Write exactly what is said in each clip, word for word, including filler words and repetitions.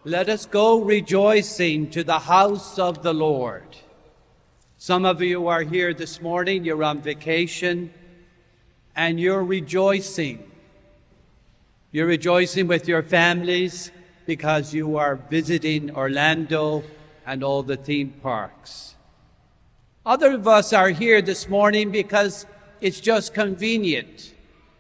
Let us go rejoicing to the house of the Lord. Some of you are here this morning, you're on vacation, and you're rejoicing. You're rejoicing with your families because you are visiting Orlando and all the theme parks. Other of us are here this morning because it's just convenient.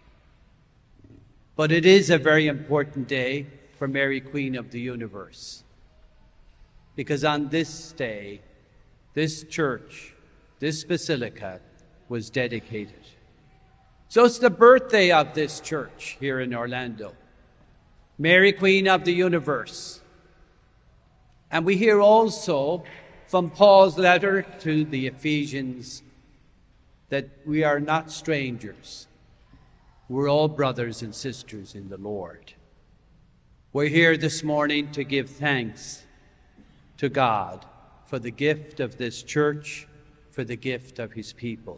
But it is a very important day for Mary, Queen of the Universe. Because on this day, this church, this basilica, was dedicated. So it's the birthday of this church here in Orlando. Mary, Queen of the Universe. And we hear also from Paul's letter to the Ephesians that we are not strangers. We're all brothers and sisters in the Lord. We're here this morning to give thanks to God for the gift of this church, for the gift of his people.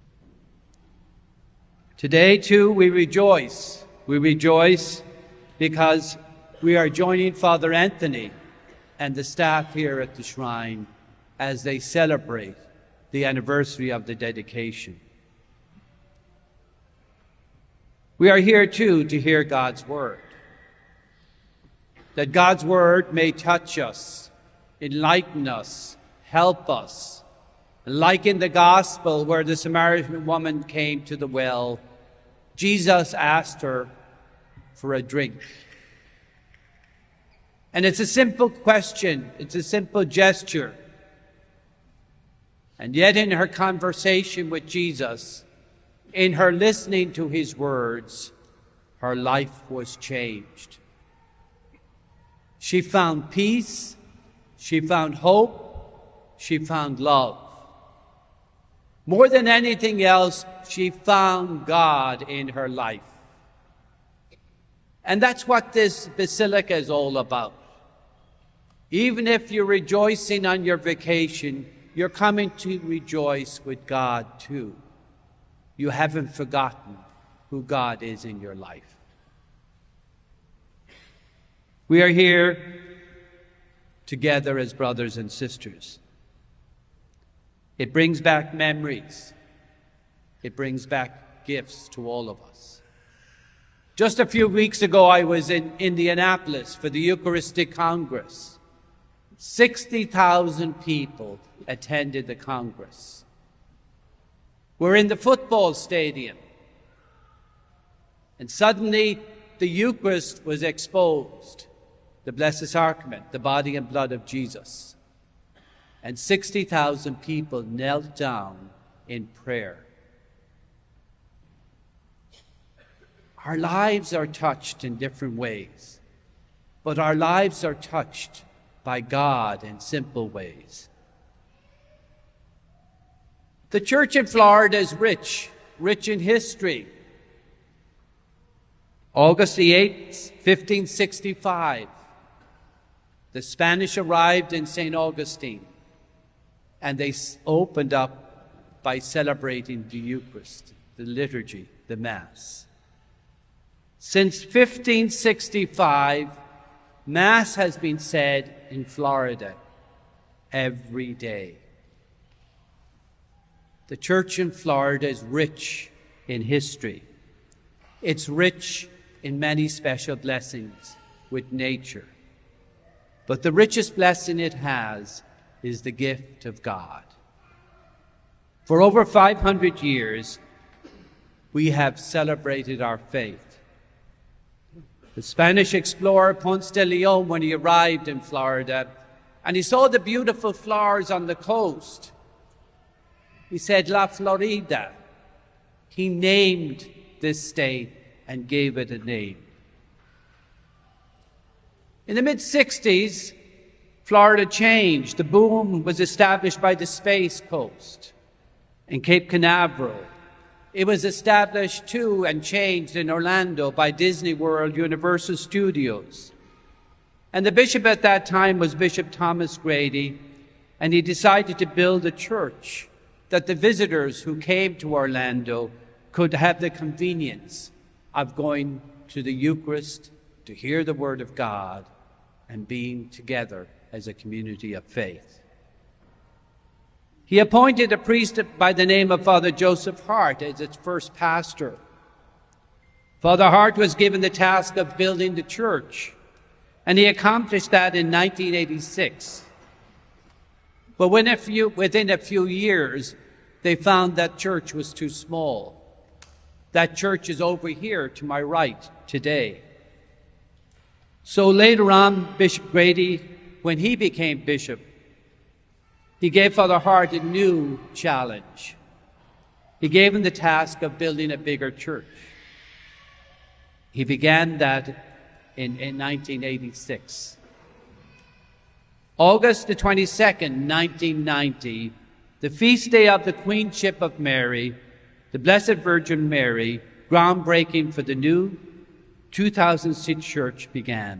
Today, too, we rejoice. We rejoice because we are joining Father Anthony and the staff here at the shrine as they celebrate the anniversary of the dedication. We are here, too, to hear God's word. That God's word may touch us, enlighten us, help us. Like in the gospel where the Samaritan woman came to the well, Jesus asked her for a drink. And it's a simple question, it's a simple gesture. And yet in her conversation with Jesus, in her listening to his words, her life was changed. She found peace, she found hope, she found love. More than anything else, she found God in her life. And that's what this basilica is all about. Even if you're rejoicing on your vacation, you're coming to rejoice with God too. You haven't forgotten who God is in your life. We are here together as brothers and sisters. It brings back memories. It brings back gifts to all of us. Just a few weeks ago, I was in Indianapolis for the Eucharistic Congress. sixty thousand people attended the Congress. We're in the football stadium. And suddenly, the Eucharist was exposed. The Blessed Sacrament, the body and blood of Jesus. And sixty thousand people knelt down in prayer. Our lives are touched in different ways, but our lives are touched by God in simple ways. The church in Florida is rich, rich in history. August the eighth, fifteen sixty-five, the Spanish arrived in Saint Augustine, and they opened up by celebrating the Eucharist, the liturgy, the Mass. Since fifteen sixty-five, Mass has been said in Florida every day. The church in Florida is rich in history. It's rich in many special blessings with nature. But the richest blessing it has is the gift of God. For over five hundred years, we have celebrated our faith. The Spanish explorer Ponce de Leon, when he arrived in Florida, and he saw the beautiful flowers on the coast, he said, La Florida. He named this state and gave it a name. In the mid-sixties, Florida changed. The boom was established by the Space Coast and Cape Canaveral. It was established too and changed in Orlando by Disney World Universal Studios. And the bishop at that time was Bishop Thomas Grady, and he decided to build a church that the visitors who came to Orlando could have the convenience of going to the Eucharist, to hear the Word of God, and being together as a community of faith. He appointed a priest by the name of Father Joseph Hart as its first pastor. Father Hart was given the task of building the church, and he accomplished that in nineteen eighty-six. But when a few, within a few years, they found that church was too small. That church is over here to my right today. So later on, Bishop Grady, when he became bishop, he gave Father Hart a new challenge. He gave him the task of building a bigger church. He began that in, in nineteen eighty-six. August the twenty-second, nineteen ninety, the feast day of the Queenship of Mary, the Blessed Virgin Mary, groundbreaking for the new two thousand seat church began.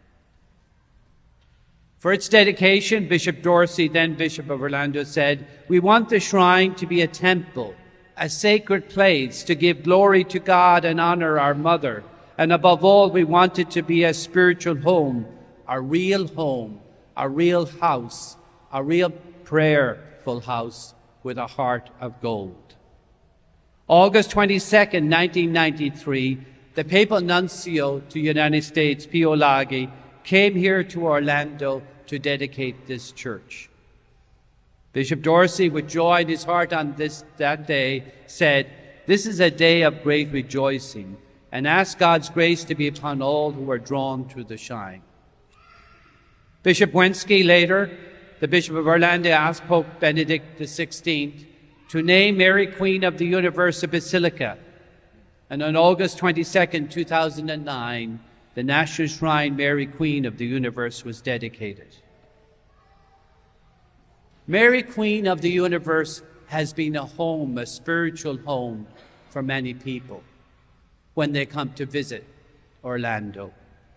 For its dedication, Bishop Dorsey, then Bishop of Orlando, said, "We want the shrine to be a temple, a sacred place to give glory to God and honor our Mother. And above all, we want it to be a spiritual home, a real home, a real house, a real prayerful house with a heart of gold." August twenty-second, nineteen ninety-three, the Papal Nuncio to the United States, Pio Laghi, came here to Orlando to dedicate this church. Bishop Dorsey, with joy in his heart on this that day, said, "This is a day of great rejoicing, and ask God's grace to be upon all who are drawn to the shrine." Bishop Wensky later, the Bishop of Orlando, asked Pope Benedict the sixteenth to name Mary Queen of the Universe a basilica. And on August twenty-second, two thousand nine, the National Shrine Mary Queen of the Universe was dedicated. Mary Queen of the Universe has been a home, a spiritual home for many people when they come to visit Orlando.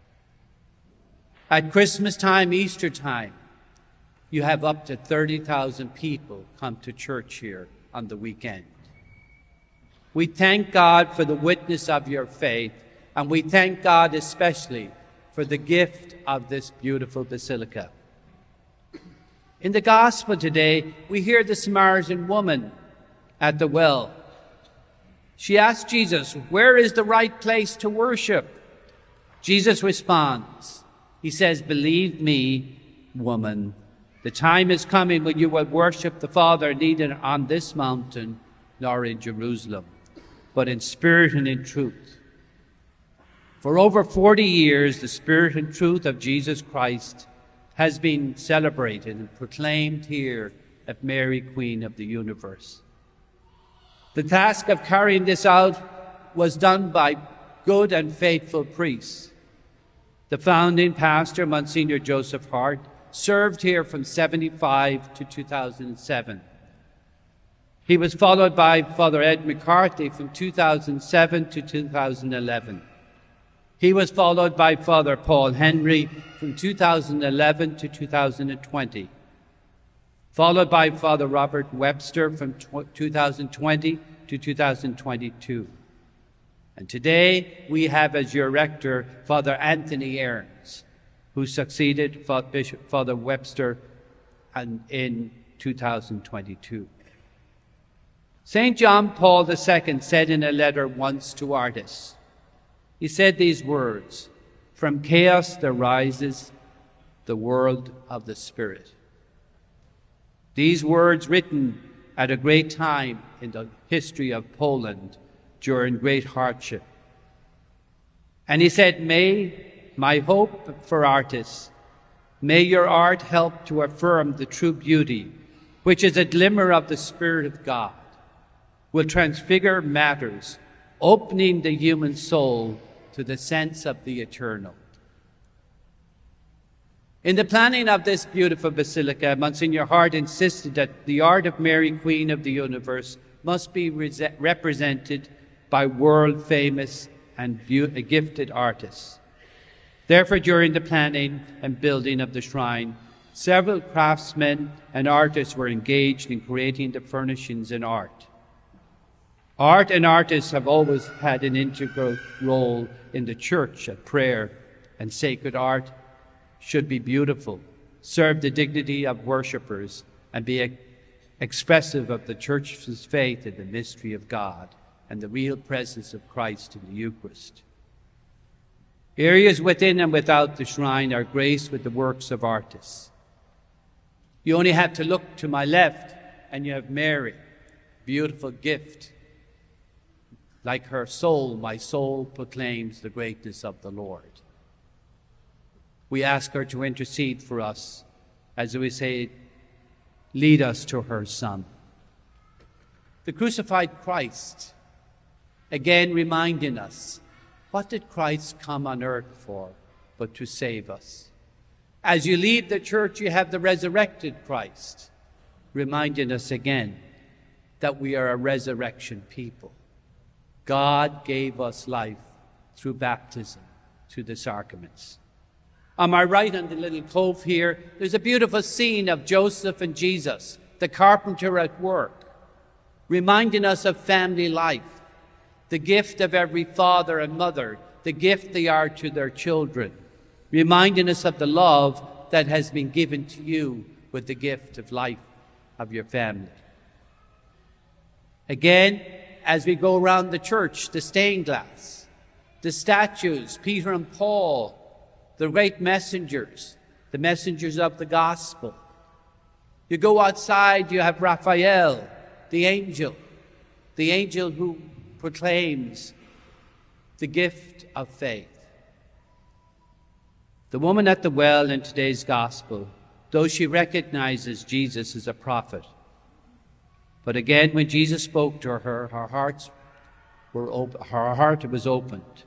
At Christmas time, Easter time, you have up to thirty thousand people come to church here on the weekend. We thank God for the witness of your faith, and we thank God especially for the gift of this beautiful basilica. In the gospel today, we hear the Samaritan woman at the well. She asked Jesus, "Where is the right place to worship?" Jesus responds. He says, "Believe me, woman, the time is coming when you will worship the Father neither on this mountain nor in Jerusalem, but in spirit and in truth." For over forty years, the spirit and truth of Jesus Christ has been celebrated and proclaimed here at Mary, Queen of the Universe. The task of carrying this out was done by good and faithful priests. The founding pastor, Monsignor Joseph Hart, served here from seventy-five to two thousand seven. He was followed by Father Ed McCarthy from two thousand seven to two thousand eleven. He was followed by Father Paul Henry from two thousand eleven to two thousand twenty. Followed by Father Robert Webster from two thousand twenty to two thousand twenty-two. And today we have as your rector Father Anthony Aarons, who succeeded Bishop Father Webster in two thousand twenty-two. Saint John Paul the Second said in a letter once to artists, he said these words, "From chaos there rises the world of the Spirit." These words written at a great time in the history of Poland during great hardship. And he said, "May my hope for artists, may your art help to affirm the true beauty, which is a glimmer of the Spirit of God, will transfigure matters, opening the human soul to the sense of the eternal." In the planning of this beautiful basilica, Monsignor Hart insisted that the art of Mary, Queen of the Universe, must be re- represented by world-famous and be- gifted artists. Therefore, during the planning and building of the shrine, several craftsmen and artists were engaged in creating the furnishings and art. Art and artists have always had an integral role in the church at prayer and sacred art, should be beautiful, serve the dignity of worshippers, and be ex- expressive of the Church's faith in the mystery of God and the real presence of Christ in the Eucharist. Areas within and without the shrine are graced with the works of artists. You only have to look to my left and you have Mary, beautiful gift. Like her soul, my soul proclaims the greatness of the Lord. We ask her to intercede for us as we say, lead us to her Son. The crucified Christ, again reminding us, what did Christ come on earth for but to save us? As you leave the church, you have the resurrected Christ, reminding us again that we are a resurrection people. God gave us life through baptism, through the sacraments. On my right, on the little cove here, there's a beautiful scene of Joseph and Jesus, the carpenter at work, reminding us of family life, the gift of every father and mother, the gift they are to their children, reminding us of the love that has been given to you with the gift of life of your family. Again, as we go around the church, the stained glass, the statues, Peter and Paul, the great messengers, the messengers of the gospel. You go outside, you have Raphael, the angel, the angel who proclaims the gift of faith. The woman at the well in today's gospel, though she recognizes Jesus as a prophet, but again, when Jesus spoke to her, her hearts were op- her heart was opened.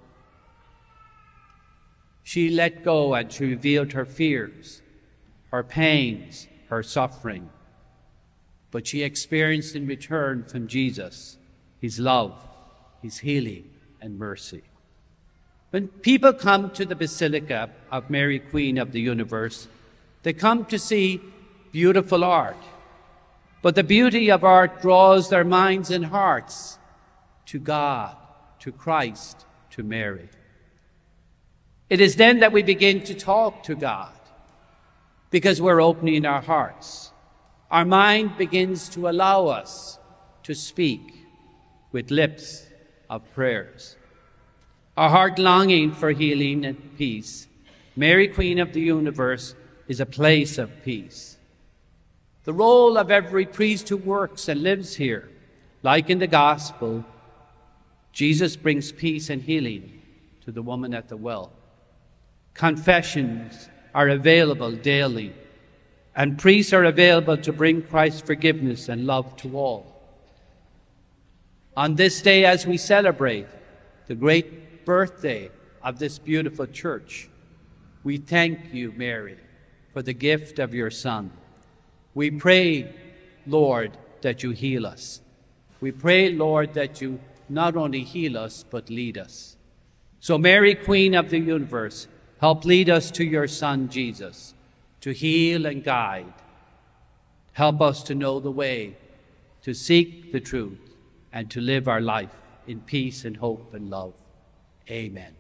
She let go and she revealed her fears, her pains, her suffering. But she experienced in return from Jesus his love, his healing, and mercy. When people come to the Basilica of Mary, Queen of the Universe, they come to see beautiful art. But the beauty of art draws their minds and hearts to God, to Christ, to Mary. It is then that we begin to talk to God, because we're opening our hearts. Our mind begins to allow us to speak with lips of prayers. Our heart longing for healing and peace. Mary, Queen of the Universe, is a place of peace. The role of every priest who works and lives here, like in the gospel, Jesus brings peace and healing to the woman at the well. Confessions are available daily, and priests are available to bring Christ's forgiveness and love to all. On this day, as we celebrate the great birthday of this beautiful church, we thank you, Mary, for the gift of your Son. We pray, Lord, that you heal us. We pray, Lord, that you not only heal us, but lead us. So, Mary, Queen of the Universe, help lead us to your Son, Jesus, to heal and guide. Help us to know the way, to seek the truth, and to live our life in peace and hope and love. Amen.